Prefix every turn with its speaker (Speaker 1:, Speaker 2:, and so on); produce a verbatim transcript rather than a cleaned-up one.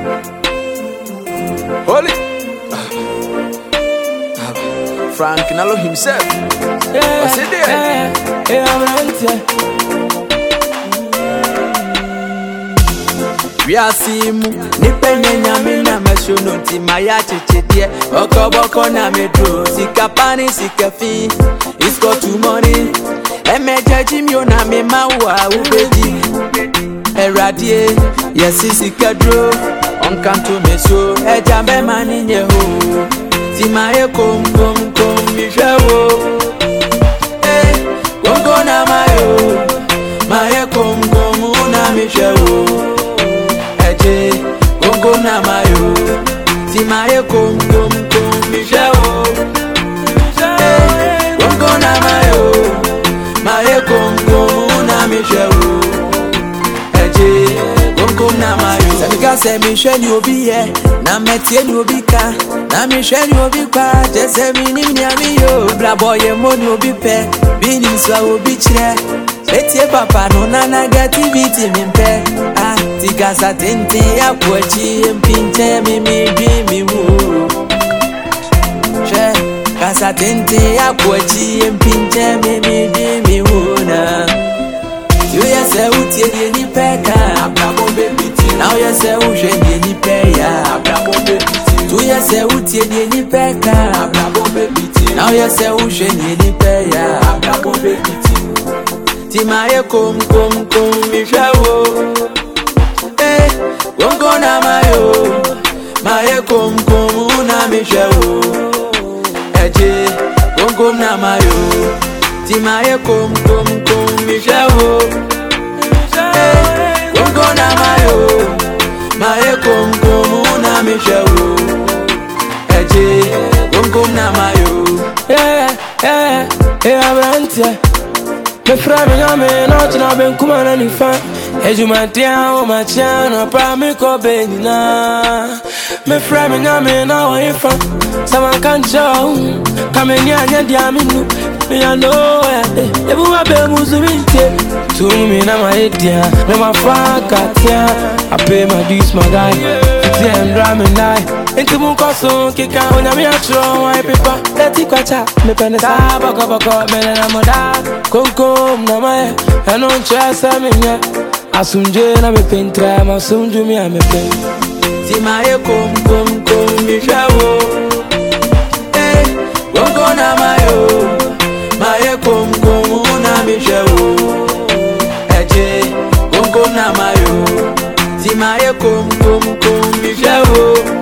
Speaker 1: Holy Frank Nalo himself.
Speaker 2: Yeah,
Speaker 1: What's it there?
Speaker 2: yeah, yeah, I'm right, yeah.
Speaker 1: We are seeing Nipenye nyame na mashono ti maya chichidie Oko boko na medro Sika pani sika fi It's got too money Emeja jimyo na me mawa ubeji Eradie Yesi sika dro Onkanto meso Eja me mani nye ho Ti maye kom kom kom mishewo Eh Gongo na mayo Maye kom kom una mishewo Gongo na mayo, ti maye kom kom kom mishewo. Gongo na mayo, maye kom kom na mishewo. Eje, gongo na mayo. Sabika se mishe ni obi ye, na metie ni obi ka, na mishe ni obi kwa. Jese mi ni mnyami yo, bla boye mo ni obi pe, bini mswa obi chire. Etie papa no na negativity mimpe. Ah, tika sa tente ya pochi mpinte mimi dreamy wo. She, kasa tente ya pochi mpinte mimi dreamy wo na. You ya se utie die ni peka, abrabo bebiti. Now ya se uje die ni peya, abrabo bebiti. Tu ya se utie die ni peka, abrabo bebiti. Now ya se uje die ni peya, abrabo bebiti. Ti maye kom kom kom mishewo. Eh, gongo na mayo, maye kom kom na mishewo. Eje, gongo na mayo, ti maye kom kom kom mishewo. Eh, gongo na mayo, maye kom kom na mishewo. Eje, gongo na mayo.
Speaker 2: Yeah, yeah, yeah, I'm right, yeah. Me frame nyame na china ben kuma na nifa ejuma dia o ma chana pa me ko benina me frame nyame na o ifa sama kan show kamenya nya dia minu me ya no eh ebu ma be muzubinte to me na ma edia me ma fa katia I pay my dues my guy fifty and drama night into mun koso kika onya me atro why paper let it kwacha me pene sa boko boko me na moda konkom na mae eno nchesa minye asumje na me pentra ma sumju mi ame pen
Speaker 1: ti maye kom kom kom mishewo. Eh gongo na mayo maye kom kom na mishewo. Eje gongo na mayo ti maye kom kom kom mishewo.